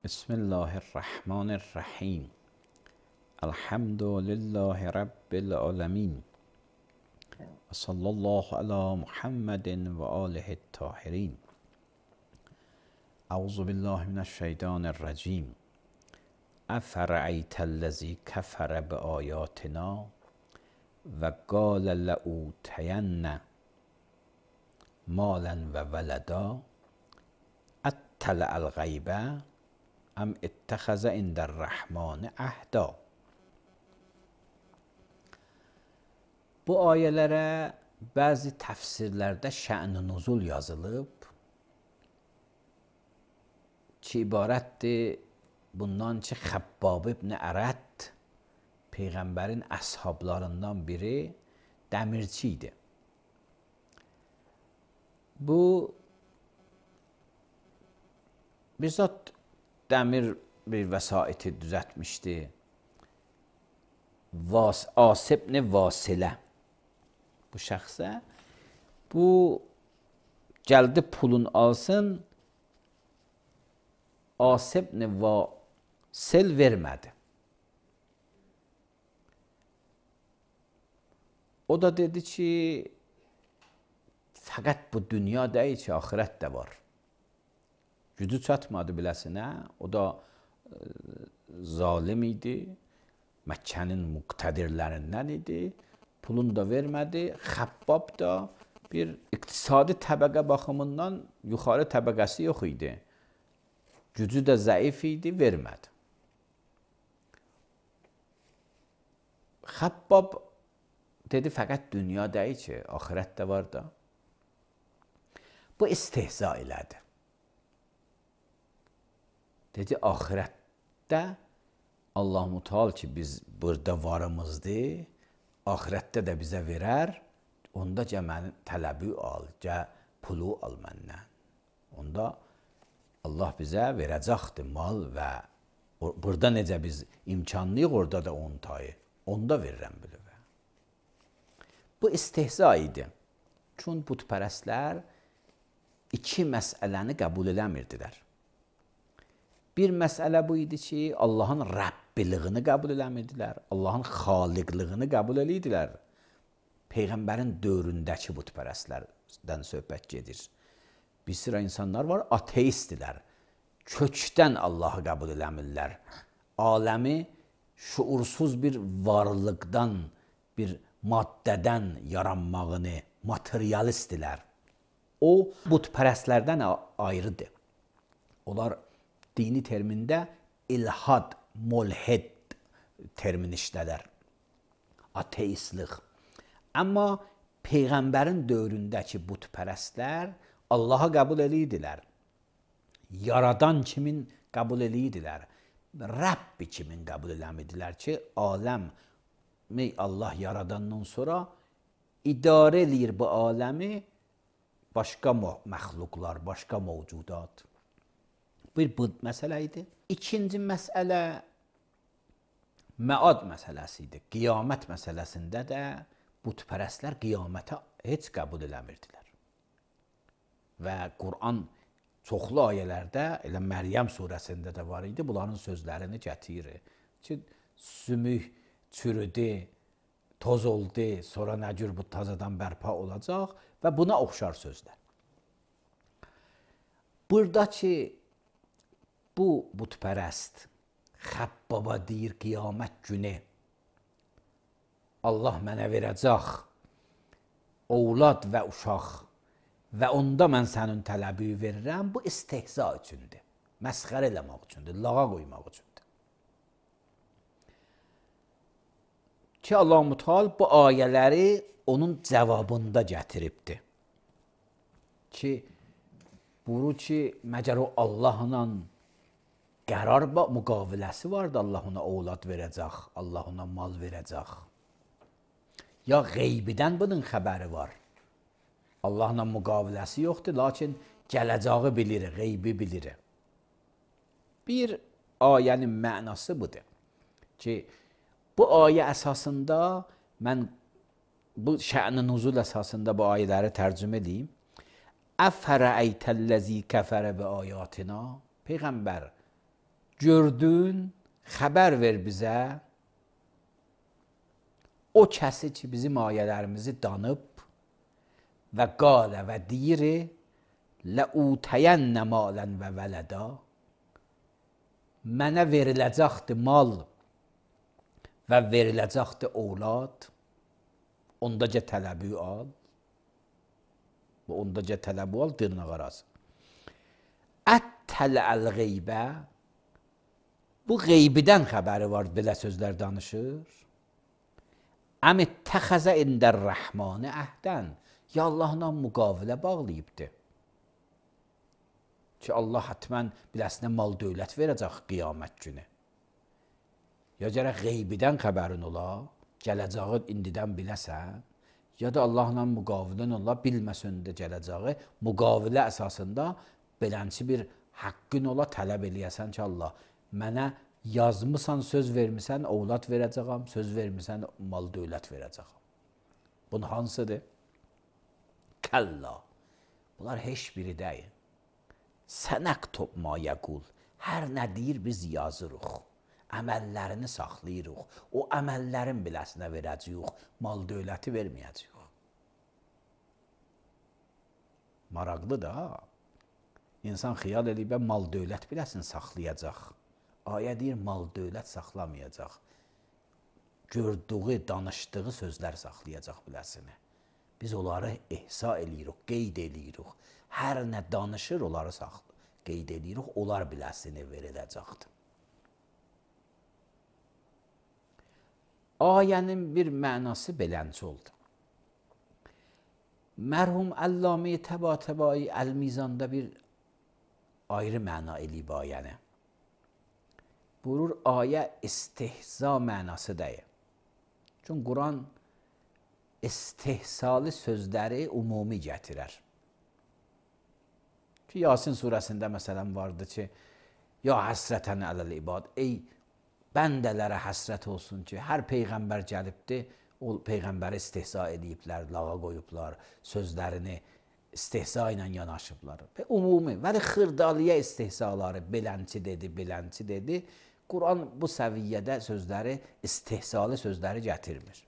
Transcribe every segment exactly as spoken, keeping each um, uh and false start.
بسم الله الرحمن الرحیم. الحمد لله رب العالمین و صلی الله علی محمد و آله الطاهرین. اعوذ بالله من الشیطان الرجیم. افرأیت الذی کفر بآیاتنا و قال لأوتین مالا و ولدا اطلع الغیب ام اتخذ عند الرحمن عهدا. Bu ayələrə bəzi təfsirlərdə şə'n-i nuzul yazılıb ki, ibarətdir bundan ki, Xəbbab ibn Ərəd Peyğəmbərin əshablarından biri dəmirçi idi. Bu bir zat dəmir bir vəsaiti düzəltmişdi. Vas Asib ibn Vasilə bu şəxsə bu gəldi pulun alsın, Asib ibn Vasil vermədi. O da dedi ki, fəqət bu dünya deyil ki, axirət də var. Gücü çatmadı biləsinə, o da e, zalim idi, Məkkənin müqtədirlərindən idi, pulunu da vermədi. Xəbbab da bir iqtisadi təbəqə baxımından yuxarı təbəqəsi yox idi. Gücü də zəif idi, vermədi. Xəbbab dedi, fəqət dünya deyil ki, axirət də var da. Bu istehza elədi. Dedi, axirətdə Allah Müteal ki, biz burada varımızdır, axirətdə də bizə verər, onda gəl mənim tələbi al, gəl pulu al məndən. Onda Allah bizə verəcəkdir mal və burada necə biz imkanlıyıq, orada da on tayı, onda verirəm bilivə. Bu istehza idi. Çünki bütpərəstlər iki məsələni qəbul eləmirdilər. Bir məsələ bu idi ki, Allahın Rəbbiliyini qəbul eləmirdilər, Allahın Xaliqliyini qəbul edirdilər. Peyğəmbərin dövründəki bütpərəstlərdən söhbət gedir. Bir sıra insanlar var, ateistdirlər. Kökdən Allahı qəbul eləmirlər. Aləmi şuursuz bir varlıqdan, bir maddədən yaranmağını, materialistdirlər. O, bütpərəstlərdən ayrıdır. Onlar dini termində ilhad, mulhid termini işlədər. Ateistlik. Amma Peyğəmbərin dövründəki bütpərəstlər Allahı qəbul edirdilər. Yaradan kimin qəbul edirdilər? Rəbbi kimin qəbul eləmirdilər ki, aləmi Allah yaradandan sonra idarə edir bu aləmi başqa məxluqlar, başqa mövcudat. Bir bu məsələ idi. İkinci məsələ məad məsələsi idi. Qiyamət məsələsində də bütpərəstlər qiyamətə heç qəbul eləmirdilər. Və Quran çoxlu ayələrdə, elə Məryəm surəsində də var idi, bunların sözlərini gətirir. Ki, sümük çürüdü, toz oldu, sonra nə cür bu tazadan bərpa olacaq və buna oxşar sözlər. Buradakı bu bütpərəst Xəbbaba deyir, qiyamət günü Allah mənə verəcək ovlad və uşaq və onda mən sənin tələbi verirəm. Bu istehza üçündür, məsxərə eləmək üçündür, lağa qoymaq üçündür. Ki, Allah Müteal bu ayələri onun cavabında gətiribdir. Ki, buyurur ki, məgər o Allahla qərar müqaviləsi vardı, Allah ona ovlad verəcək, Allah ona mal verəcək. Ya qeybidən bunun xəbəri var. Allahla müqaviləsi yoxdur, lakin gələcəyi bilir, qeybi bilir. Bir ayənin mənası budur ki, bu ayə əsasında mən bu şə'n-i nuzul əsasında bu ayələri tərcümə edeyim. Əfərəəytəlləzi kəfərə bi ayatina. Peyğəmbər, gördün, xəbər ver bizə. O kəsi ki, bizim ayələrimizi danıb və qalə və deyir, ləutəyənnə malən və vələda, mənə veriləcəkdir mal və veriləcəkdir ovlad, ondaca tələbi al, və ondaca tələbi al, dırnaq arası. Ətələl qeybə, bu qeybidən xəbəri var, belə sözlər danışır. Əm ittəxəzə indər rəhmanə əhdən, ya Allahla müqavilə bağlayıbdır. Ki Allah hətmən biləsinə mal dövlət verəcək qiyamət günü. Ya gərək qeybidən xəbərin ola, gələcəyi indidən biləsən, ya da Allahla müqavilən ola, bilməsən də gələcəyi, müqavilə əsasında belənçi bir haqqın ola, tələb eləyəsən ki, Allah, mənə yazmısan, söz vermisən, ovlad verəcəyəm, söz vermisən, mal dövlət verəcəyəm. Bunun hansıdır? Kəlla. Bunlar heç biri deyil. Sənəktub ma yəqul. Hər nə deyir biz yazırıq. Əməllərini saxlayırıq. O əməllərin biləsinə verəcəyik. Mal dövləti verməyəcəyik. Maraqlı da. İnsan xiyal edib, mal dövlət biləsin saxlayacaq. Ayə deyir, mal dövlət saxlamayacaq. Gördüyü, danışdığı sözlər saxlayacaq biləsini. Biz onları ihsa eləyirik, qeyd eləyirik. Hər nə danışır, onları saxlayır. Qeyd eləyirik, onlar biləsini veriləcəkdir. Ayənin bir mənası belənci oldu. Mərhum Əlləmi Təbatəbai Əl-Mizanda bir ayrı məna eləyib ayəni. Buyurur, ayə istihza mənası deyil. Çünki Quran istihsalı sözləri umumi gətirər. Ki, Yasin surəsində məsələn vardı ki, ya həsrətən ələl ibad, ey bəndələrə həsrət olsun ki, hər peyğəmbər gəlibdi, o peyğəmbəri istihza ediblər, lağa qoyublar, sözlərini istihza ilə yanaşıblar. Və umumi, vəli xırdalıya istihzaları belənçi dedi, belənçi dedi. Quran bu səviyyədə sözləri, istihsalı sözləri gətirmir.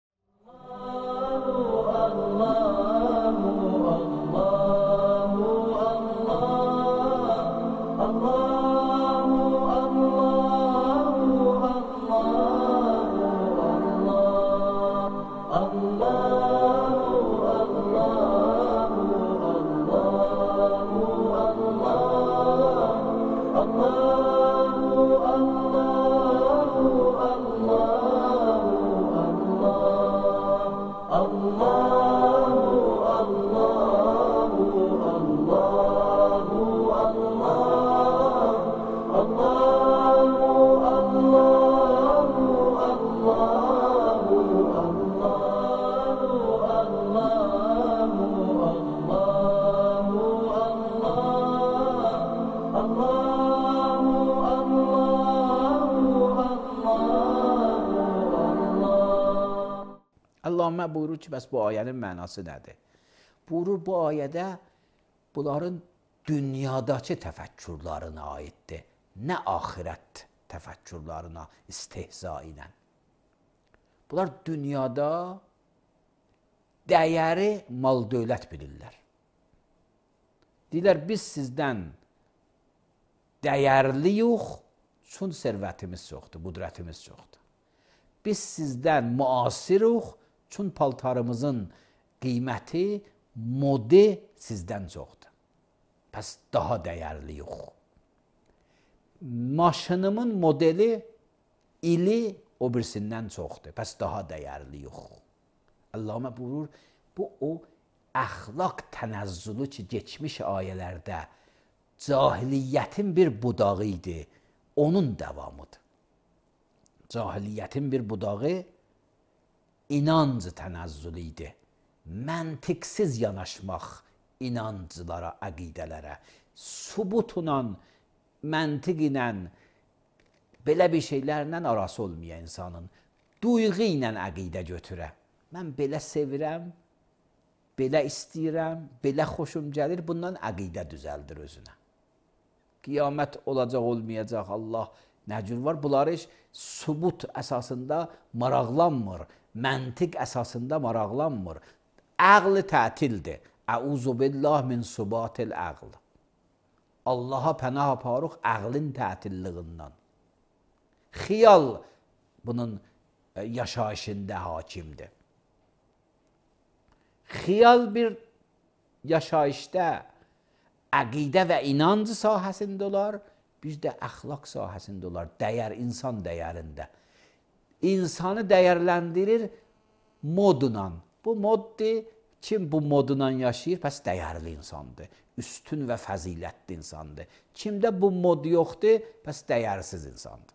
Allamə buyurur ki, bəs bu ayənin mənası nədir? Buyurur, bu ayədə bunların dünyadakı təfəkkürlərinə aiddir. Nə axirət təfəkkürlərinə, istihza ilə. Bunlar dünyada dəyəri mal dövlət bilirlər. Deyirlər, biz sizdən dəyərliyik, çün sərvətimiz çoxdur, qudrətimiz çoxdur. Biz sizdən müasiriq, çün paltarımızın qiyməti, modi sizdən çoxdur. Pəs daha dəyərliyik. Maşınımın modeli, ili o birisindən çoxdur. Pəs daha dəyərliyik. Allamə buyurur, bu o əxlaq tənəzzülü ki, geçmiş ayələrdə cahiliyyətin bir budağı idi, onun davamıdır. Cahiliyyətin bir budağı inanc tənəzzülü idi. Məntiqsiz yanaşmaq inanclara, əqidələrə, subutla, məntiq ilə, belə bir şeylərlə arası olmayan insanın, duyğu ilə əqidə götürə. Mən belə sevirəm, belə istəyirəm, belə xoşum gəlir, bundan əqidə düzəldir özünə. qiyamət olacaq, olmayacaq, Allah nə cür var? Bunları heç sübut əsasında maraqlanmır, məntiq əsasında maraqlanmır. Əql tətildir. Əuzu billah min subatil əql. Allaha pənah aparıq əqlin tətilliğindən. Xiyal bunun yaşayışında hakimdir. Xiyal bir yaşayışda əqidə və inanc sahəsində olar, bir də əxlaq sahəsində olar, dəyər, insan dəyərində. İnsanı dəyərləndirir modla. Bu moddur, kim bu modla yaşayır, pəs dəyərli insandır, üstün və fəzilətli insandır. Kimdə bu mod yoxdur, pəs dəyərsiz insandır.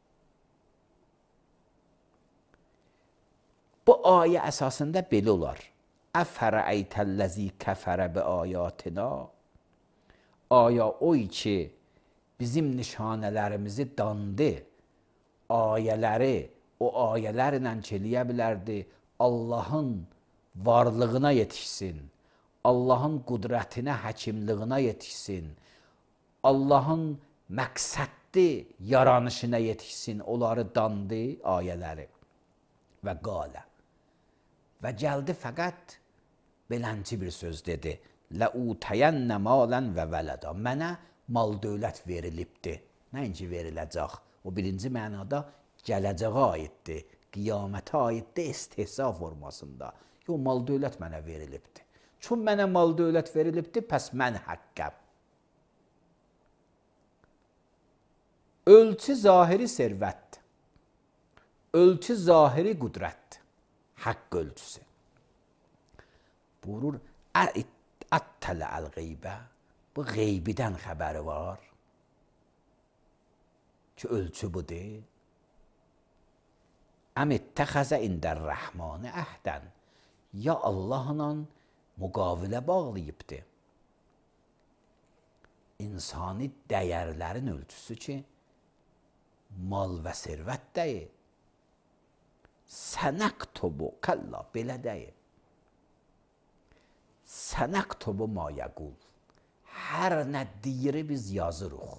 Bu ayə əsasında belə olar. Əfərəytəlləzi kəfərə bi ayatina. Aya oy ki, bizim nişanələrimizi dandı, ayələri, o ayələrlə çeliyə bilərdi, Allahın varlığına yetişsin, Allahın qudrətinə, həkimliyinə yetişsin, Allahın məqsədli yaranışına yetişsin, onları dandı ayələri və qalə. Və gəldi fəqət belənci bir söz dedi. Ləutəyənnə malən və vələda. Mənə mal dövlət verilibdir. Nəinki veriləcək. O birinci mənada gələcəyə aiddir, qiyamətə aiddir, istehza formasında. Yox, mal dövlət mənə verilibdir. Çün mənə mal dövlət verilibdir, pəs mən həqqəm. Ölçü zahiri servətdir. Ölçü zahiri qudrətdir. Haqq ölçüsü. Buyurur, ətələ əl-qeybə. Bu qeybidən xəbəri var. Ki, ölçü budur. Əm ittəxəzə indər-rəhmanə əhdən. Ya Allahla müqavilə bağlayıbdır. İnsani dəyərlərin ölçüsü ki, mal və servət deyil. Sənəktubu, kəlla, belə deyil. Sənəktubu ma yəqul. Hər nə deyiri biz yazırıq.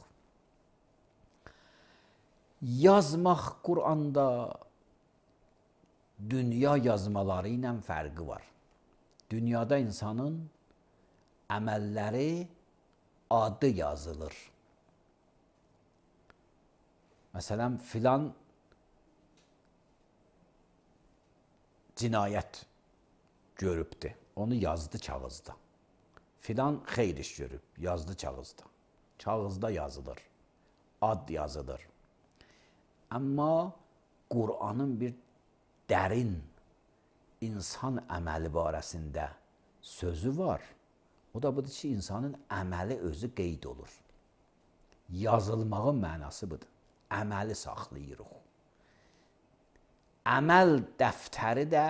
Yazmaq Quranda dünya yazmaları ilə fərqi var. Dünyada insanın əməlləri adı yazılır. Məsələn, filan cinayət görübdür. Onu yazdı kağızda. Filan xeyr iş görüb, yazdı kağızda. Kağızda yazılır. Ad yazılır. Amma Qur'anın bir dərin insan əməli barəsində sözü var. O da budur ki, insanın əməli özü qeyd olur. Yazılmağın mənası budur. Əməli saxlayırıq. Əməl dəftəri də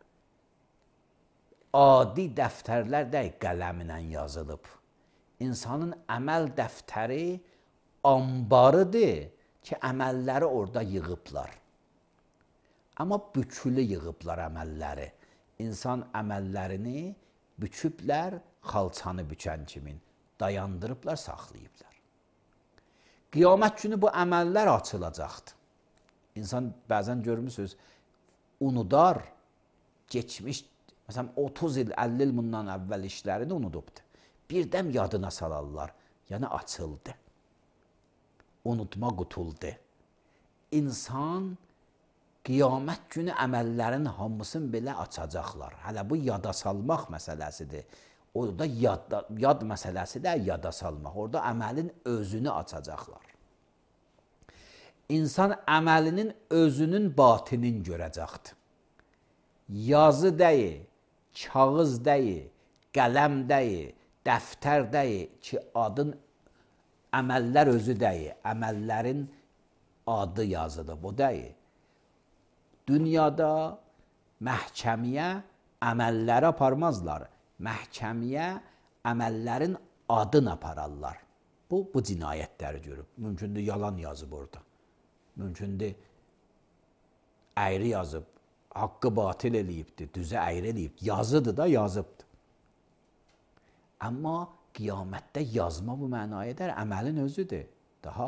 adi dəftərlər də qələminə yazılıb. İnsanın əməl dəftəri ambarıdır ki, əməlləri orada yığıblar. Amma bükülü yığıblar əməlləri. İnsan əməllərini büküblər, xalçanı bükən kimin. Dayandırıblar, saxlayıblar. Qiyamət günü bu əməllər açılacaqdır. İnsan bəzən görmüsünüz, unudar, geçmiş, məsələn, otuz il, əlli il bundan əvvəl işlərini unudubdur. Birdən yadına salarlar, yəni açıldı. Unutma qutuldu. İnsan qiyamət günü əməllərin hamısını belə açacaqlar. Hələ bu yada salmaq məsələsidir. Orada yad, yad məsələsi də yada salmaq. Orada əməlin özünü açacaqlar. İnsan əməlinin özünün batinin görəcəkdir. Yazı deyil, kağız deyil, qələm deyil, dəftər deyil ki, adın əməllər özü deyil, əməllərin adı yazılıb, o deyil. Dünyada məhkəmiyə əməlləri aparmazlar, məhkəmiyə əməllərin adını apararlar. Bu, bu cinayətləri görüb. Mümkündür, yalan yazıb orada. Mümkündür, əyri yazıb, haqqı batil eləyibdir, düzə əyri eləyib. Yazıdır da, yazıbdır. Amma qiyamətdə yazma bu mənaya edər, əməlin özüdür. Daha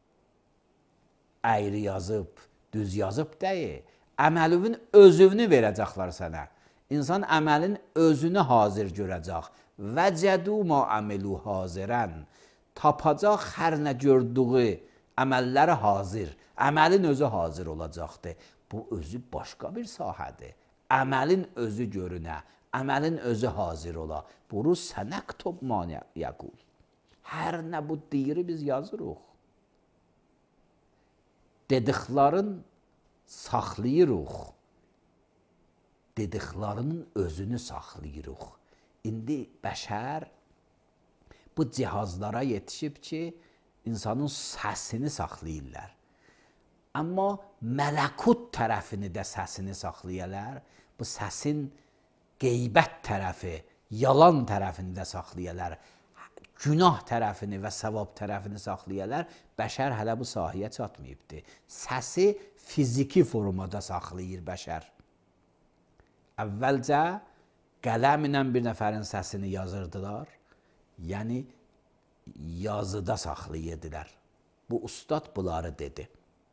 əyri yazıb, düz yazıb deyil. Əməlinin özünü verəcəklər sənə. İnsan əməlin özünü hazır görəcək. Vəcədu ma əmilu hazirən. Tapacaq hər nə gördüyü əməlləri hazır. Əməlin özü hazır olacaqdır. Bu özü başqa bir sahədir. Əməlin özü görünə, əməlin özü hazır ola. Bunu sənəktub ma yəqul. Hər nə bu deyiri biz yazırıq. Dediklərin saxlayırıq. Dediklərinin özünü saxlayırıq. İndi bəşər bu cihazlara yetişib ki, insanın səsini saxlayırlar. Amma mələkut tərəfini də səsini saxlayırlar. Bu səsin qeybət tərəfi, yalan tərəfini də saxlayırlar. Günah tərəfini və savab tərəfini saxlayırlar. Bəşər hələ bu sahəyə çatmayıbdır. Səsi fiziki formada saxlayır bəşər. Əvvəlcə qələm ilə bir nəfərin səsini yazırdılar. Yəni yazıda saxlayırdılar. Bu ustad bunları dedi.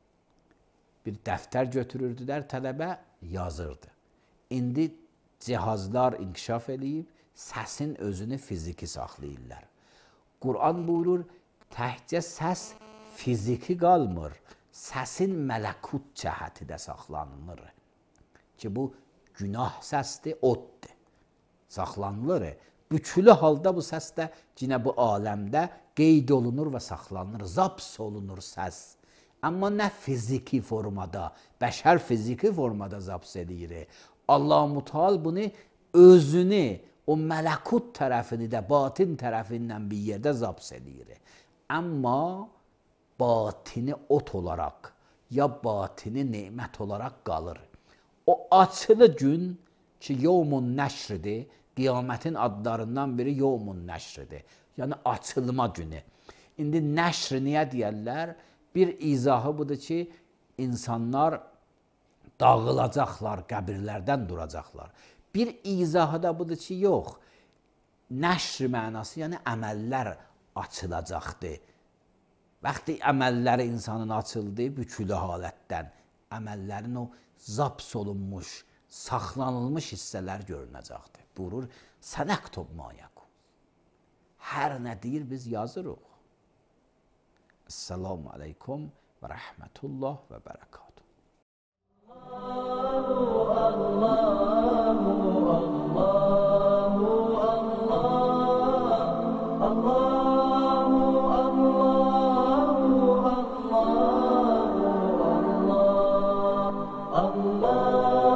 Bir dəftər götürürdülər, tələbə yazırdı. İndi cihazlar inkişaf edib, səsin özünü fiziki saxlayırlar. Quran buyurur, təkcə səs fiziki qalmır, səsin mələkut cəhəti də saxlanılır. Ki bu günah səsdir, oddur, saxlanılır. Bütülü halda bu səs də yine bu aləmdə qeyd olunur və saxlanılır, zaps olunur səs. Amma nə fiziki formada, bəşər fiziki formada zaps edir. Allah-u Müteal bunu özünü, o mələkut tərəfini də batin tərəfindən bir yerdə zaps edir. Amma batini ot olaraq ya batini nemət olaraq qalır. O açılı gün ki, yevmun nəşridir, qiyamətin adlarından biri yevmun nəşridir. Yəni açılma günü. İndi nəşr niyə deyərlər? Bir izahı budur ki, insanlar dağılacaqlar, qəbirlərdən duracaqlar. Bir izahı da budur ki, yox, nəşr mənası, yəni əməllər açılacaqdır. Vaxtı əməlləri insanın açıldığı bükülü halətdən, əməllərin o zaps olunmuş, saxlanılmış hissələr görünəcəkdir. Buyurur, sənəktub ma yəqul. Hər nə deyir, biz yazırıq. Esselamu aleykum və rəhmətullah və bərəkatuhu. Allah